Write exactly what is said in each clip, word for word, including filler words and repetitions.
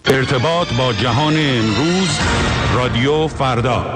ارتباط با جهان امروز، رادیو فردا.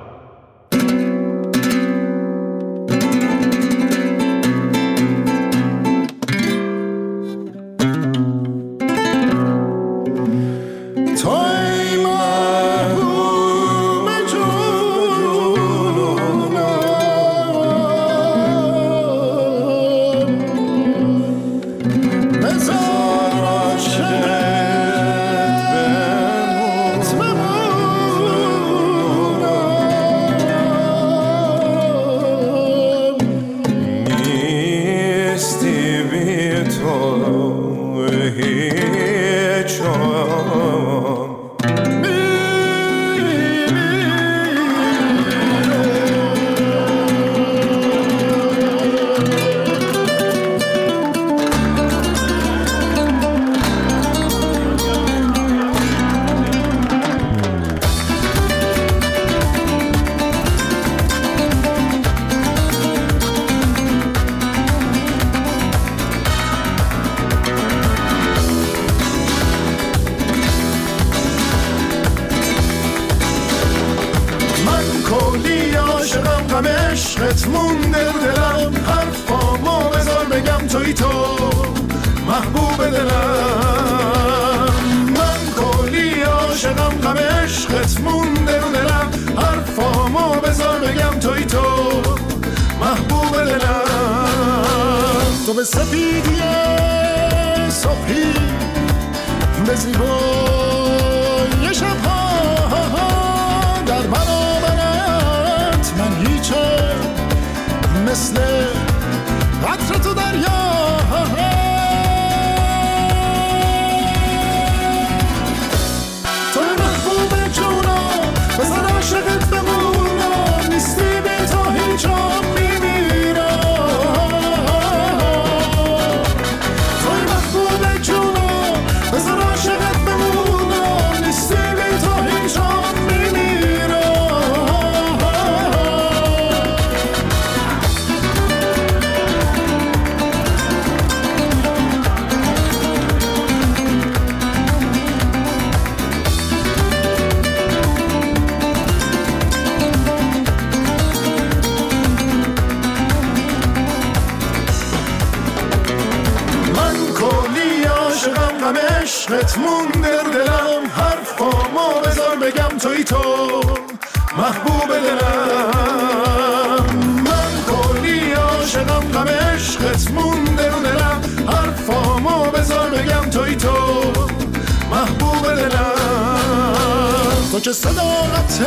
که صداقت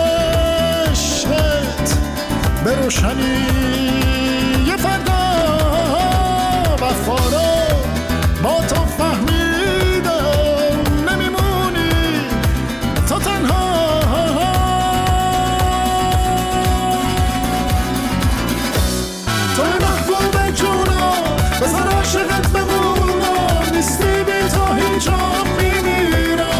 عشقت به روشنی یه فردا وفا رو با تو فهمیدم، نمیمونی تو تنها. تو محبوب جونا بذار عاشقت بمونم، نیستی بی تو هیچ جا میمیرم.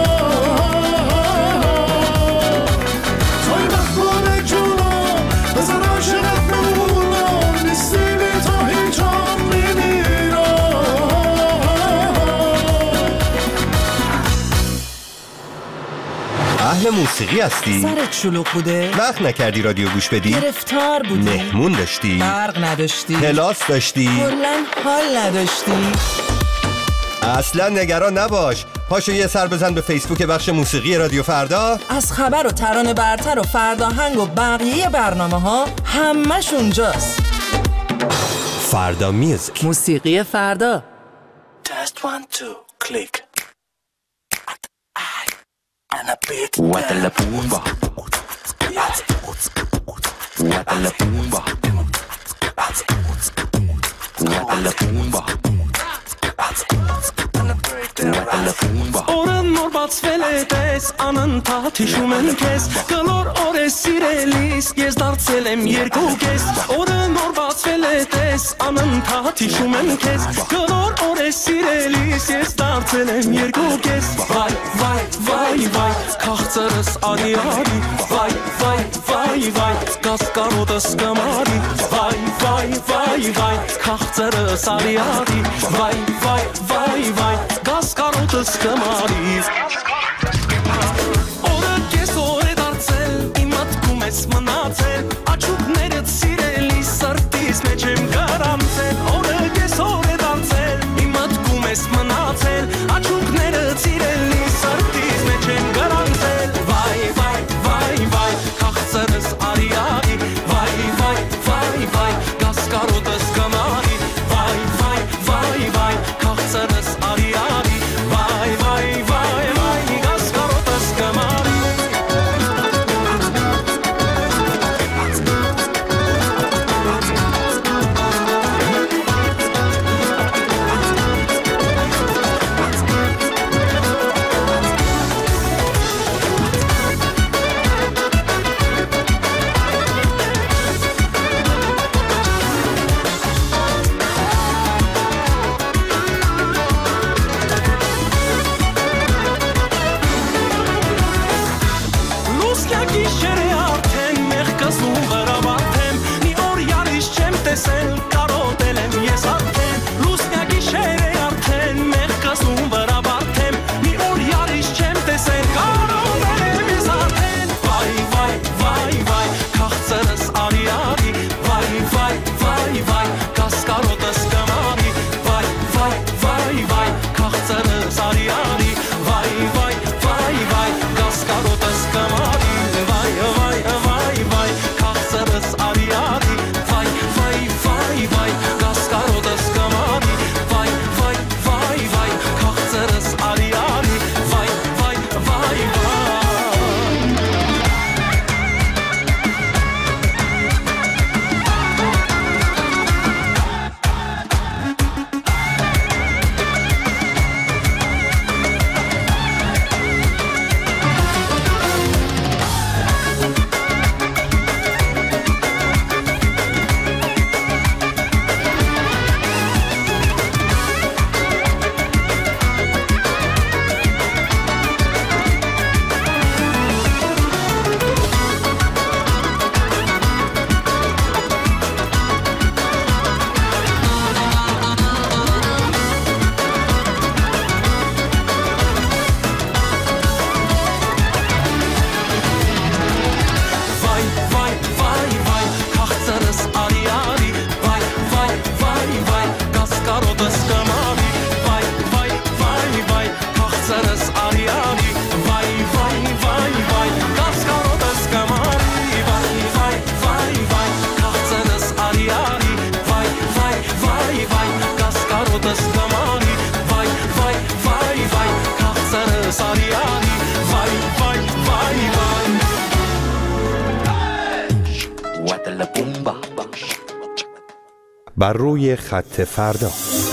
اهل موسیقی هستی؟ سرت شلوغ بوده؟ وقت نکردی رادیو گوش بدی؟ گرفتار بودی؟ مهمون داشتی؟ برق نداشتی؟ کلاس داشتی؟ کلاً حال نداشتی؟ اصلا نگران نباش، پاشو یه سر بزن به فیسبوک بخش موسیقی رادیو فردا. از خبر و ترانه برتر و فرداهنگ و بقیه برنامه ها همش اونجاست. فردا میوزیک، موسیقی فردا. Test one two click. What la pumba. What la pumba. What la pumba. Օրն նոր բացվել է տես, անընդհատ հիշում եմ քեզ, կլոր օր է սիրելիս, ես դարձել եմ երկու կես։ Օրն նոր բացվել է տես, անընդհատ հիշում եմ քեզ, կլոր օր է սիրելիս, ես դարձել եմ երկու կես։ Վայ, վայ, վայ, վայ, քաղցրս արի արի, վայ, վայ, վայ, վայ, կասկարոտս կմարի, վայ, վայ, վայ, վայ, քաղցրս արի արի, վայ, վայ, վայ, վայ, կասկարոտս կմարի։ ساریانی وای وای وای وای Guatala Pumba. بر روی خط فردا.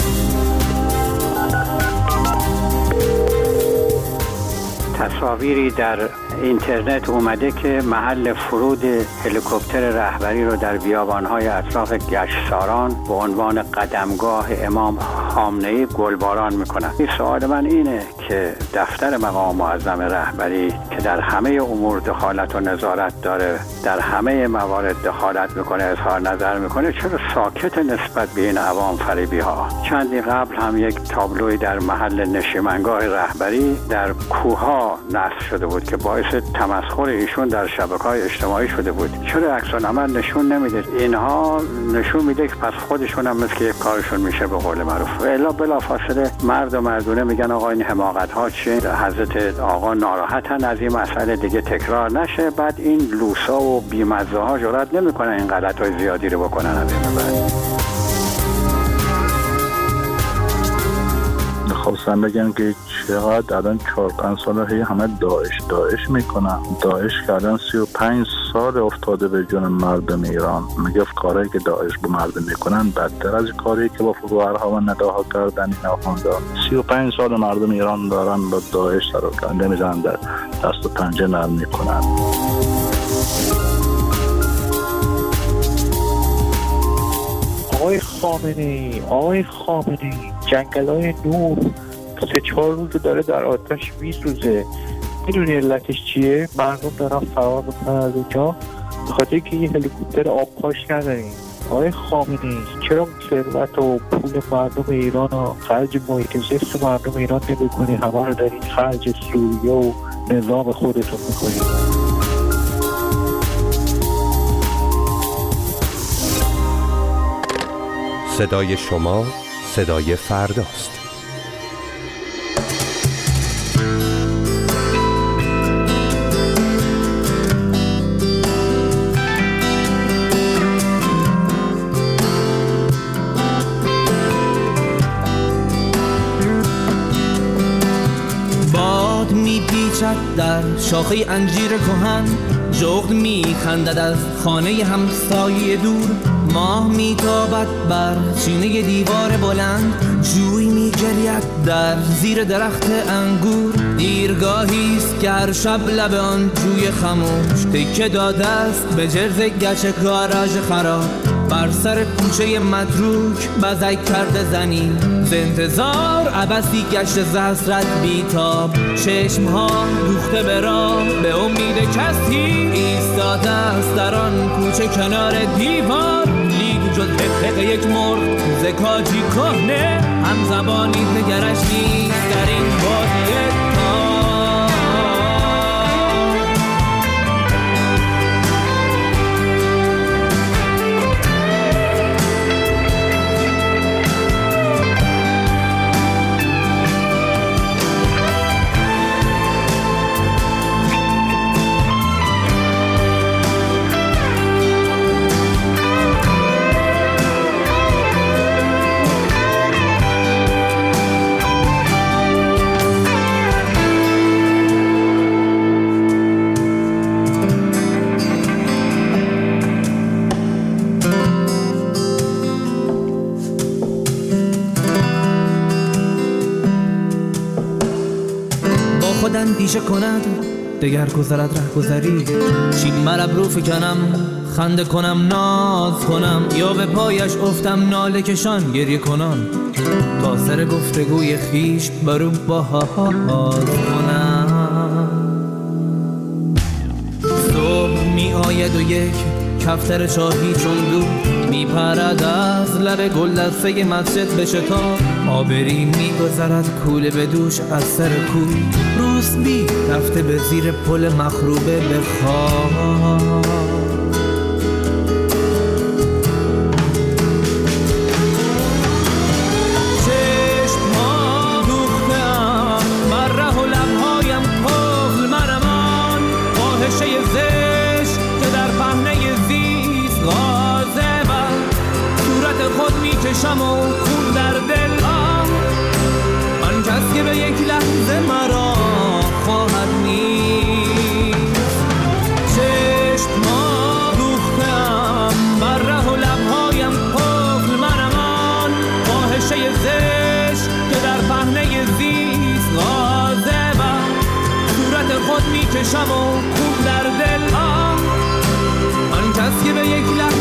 تصاویری در اینترنت اومده که محل فرود هلیکوپتر رهبری رو در بیابان‌های اطراف گشتساران به عنوان قدمگاه امام خامنه‌ای گلباران میکنن. این سوال من اینه که دفتر مقام معظم رهبری که در همه امور دخالت و نظارت داره، در همه موارد دخالت میکنه، اظهار نظر میکنه، چرا ساکت نسبت به این عوام فریبی ها؟ چندی قبل هم یک تابلوی در محل نشیمنگاه رهبری در کوه‌ها نصب شده بود که باعث تمسخر ایشون در شبکه‌های اجتماعی شده بود. چرا عکس العمل نشون نمیده؟ اینها نشون میده که پس خودشون هم مثل یک کارشون میشه به قول معروف. الا بلافاصله مرد و مردونه میگن آقا این حماقت ها چیه؟ حضرت آقا ناراحتن از این مسئله دیگه تکرار نشه. بعد این لوسا و بیمزه ها جرئت نمیکنن این غلطای زیادی رو بکنن از این بعد. خواستم بگم که چقدر الان چهار پنج ساله هی همه داعش داعش میکنن. داعش که الان سی و پنج سال افتاده به جون مردم ایران. میگه کارهایی که داعش با مردم میکنن بدتر از کاری که با فروهرها و نداها کردن این آخونده. سی و پنج سال مردم ایران دارن با داعش سر و کنده میزنن، در دست و پنجه نرم میکنن. آقای خامنه‌ای آقای خامنه‌ای جنگل‌های نور سه چهار روز داره در آتش میسوزه. میدونی علتش چیه؟ مردم دارن فرار میکنن از اونجا به خاطر که یه هلیکوپتر آبپاش نداریم. آقای خامنه‌ای چرا ثروت و پول مردم ایران و خرج محیط زیست مردم ایران نمی‌کنی؟ همه رو دارین خرج سوریه و نظام خودتون می‌کنید. صدای شما صدای فرداست. باد میپیچد در شاخه انجیر کهن، جغد میخندد از خانه همسایه دور. ماه میتابد بر چینه دیوار بلند، جوی میگرید در زیر درخت انگور. دیرگاهیست که هر شب لب آن جوی خموش تکه داده است به جرز گچ گاراژ خراب. بر سر کوچه متروک بزک کرده زنی ز انتظار عبثی گشت ز حسرت بیتاب. چشمها دوخته به راه به امید کسی ایستاده است در آن کوچه کنار دیوار. لیک جز افتق یک مرغ ز کاجی کهنه هم زبانی دگرش نیست در این بادیه. اندیشه کند دگر گذرد ره گذری. چین مرب رو فکنم خنده کنم ناز کنم، یا به پایش افتم ناله کشان گریه کنم تا سر گفتگوی خیش برو باز کنم. صبح می آید و یک کفتر چاهی چون دود می پرد از لب گل دسته مسجد به شتاب. آبری می گذرد کوله به دوش از سر کوی. روسبی رفته به زیر پل مخروبه به خواب. چشم‌ها دوخته‌ام بر ره و لب‌هایم قفل مرمان. فاحشه زشت که در پهنه زیست غاضبم. صورت خود میکشم و خون در دلم. آن کس که به یک لحظه مرا چشم و خون در دل. آن کس که به یک لحظه